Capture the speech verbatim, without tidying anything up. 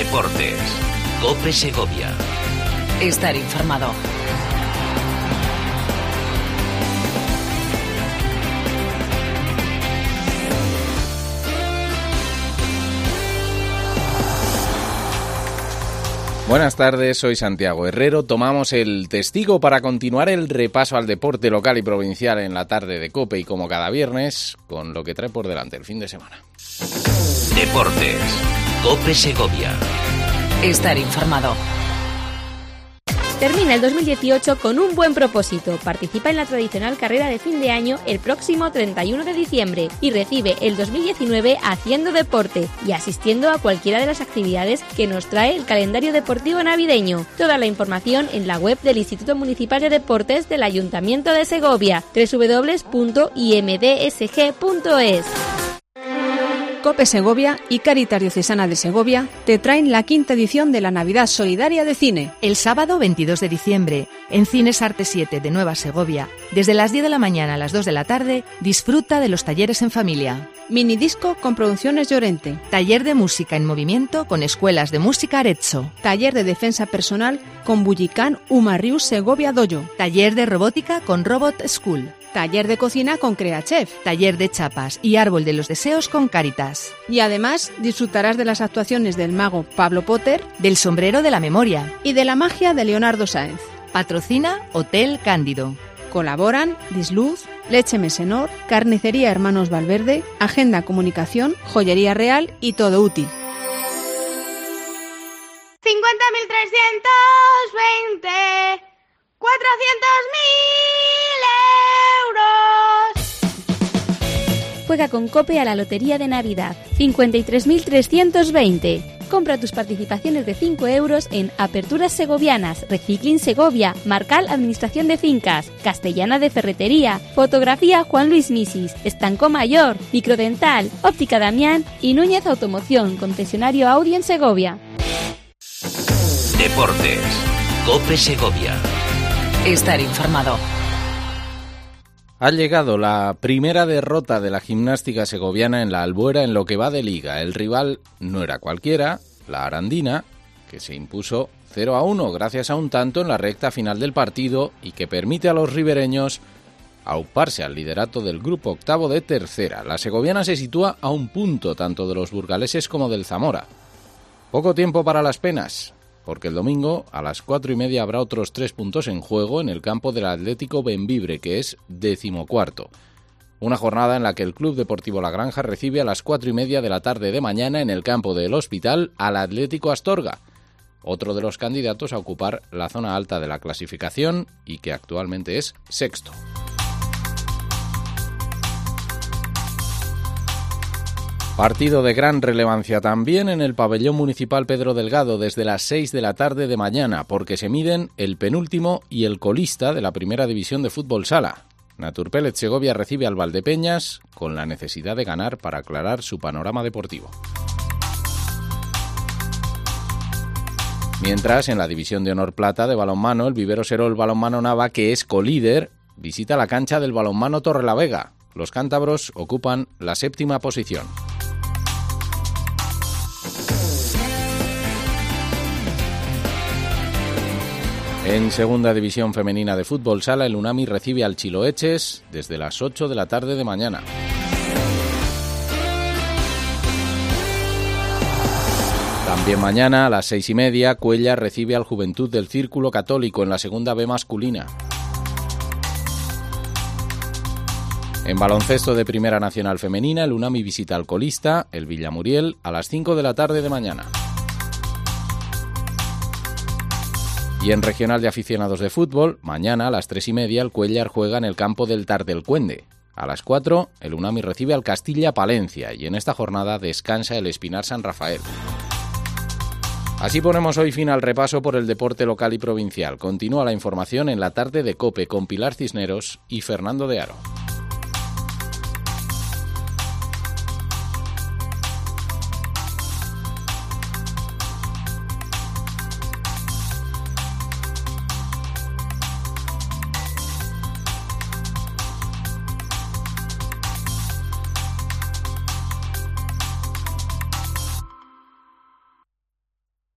Deportes. COPE Segovia. Estar informado. Buenas tardes, soy Santiago Herrero. Tomamos el testigo para continuar el repaso al deporte local y provincial en la tarde de COPE y como cada viernes, con lo que trae por delante el fin de semana. Deportes. COPE Segovia. Estar informado. Termina el dos mil dieciocho con un buen propósito. Participa en la tradicional carrera de fin de año el próximo treinta y uno de diciembre y recibe el dos mil diecinueve haciendo deporte y asistiendo a cualquiera de las actividades que nos trae el calendario deportivo navideño. Toda la información en la web del Instituto Municipal de Deportes del Ayuntamiento de Segovia, doble u doble u doble u punto i eme de ese ge punto es. COPE Segovia y Caritas Diocesana de Segovia te traen la quinta edición de la Navidad Solidaria de Cine. El sábado veintidós de diciembre, en Cines Arte siete de Nueva Segovia, desde las diez de la mañana a las dos de la tarde, disfruta de los talleres en familia. Minidisco con Producciones Llorente. Taller de música en movimiento con Escuelas de Música Arezzo. Taller de defensa personal con Bullicán Umarrius Segovia Doyo. Taller de robótica con Robot School. Taller de cocina con CreaChef. Taller de chapas y árbol de los deseos con Cáritas. Y además disfrutarás de las actuaciones del mago Pablo Potter, del sombrero de la memoria y de la magia de Leonardo Sáenz. Patrocina Hotel Cándido. Colaboran Disluz, Leche Mesenor, Carnicería Hermanos Valverde, Agenda Comunicación, Joyería Real y Todo Útil. cincuenta mil trescientos veinte, cuatrocientos mil euros. Juega con COPE a la Lotería de Navidad. cincuenta y tres mil trescientos veinte. Compra tus participaciones de cinco euros en Aperturas Segovianas, Recicling Segovia, Marcal Administración de Fincas, Castellana de Ferretería, Fotografía Juan Luis Misis, Estanco Mayor, Microdental, Óptica Damián y Núñez Automoción, concesionario Audi en Segovia. Deportes. COPE Segovia. Estar informado. Ha llegado la primera derrota de la gimnástica segoviana en la Albuera en lo que va de liga. El rival no era cualquiera, la Arandina, que se impuso cero a uno gracias a un tanto en la recta final del partido y que permite a los ribereños auparse al liderato del grupo octavo de tercera. La segoviana se sitúa a un punto tanto de los burgaleses como del Zamora. Poco tiempo para las penas, porque el domingo a las cuatro y media habrá otros tres puntos en juego en el campo del Atlético Bembibre, que es decimocuarto. Una jornada en la que el Club Deportivo La Granja recibe a las cuatro y media de la tarde de mañana en el campo del Hospital al Atlético Astorga, otro de los candidatos a ocupar la zona alta de la clasificación y que actualmente es sexto. Partido de gran relevancia también en el pabellón municipal Pedro Delgado desde las seis de la tarde de mañana, porque se miden el penúltimo y el colista de la primera división de fútbol sala. Naturpellet Segovia recibe al Valdepeñas con la necesidad de ganar para aclarar su panorama deportivo. Mientras, en la división de honor plata de balonmano, el Vivero Serol Balonmano Nava, que es colíder, visita la cancha del balonmano Torrelavega. Los cántabros ocupan la séptima posición. En segunda división femenina de fútbol sala, el Unami recibe al Chiloeches desde las ocho de la tarde de mañana. También mañana a las seis y media, Cuellar recibe al Juventud del Círculo Católico en la segunda B masculina. En baloncesto de Primera Nacional Femenina, el Unami visita al colista, el Villamuriel, a las cinco de la tarde de mañana. Y en regional de aficionados de fútbol, mañana a las tres y media, el Cuellar juega en el campo del Tardelcuende. A las cuatro, el Unami recibe al Castilla Palencia y en esta jornada descansa el Espinar San Rafael. Así ponemos hoy fin al repaso por el deporte local y provincial. Continúa la información en la tarde de COPE con Pilar Cisneros y Fernando de Aro.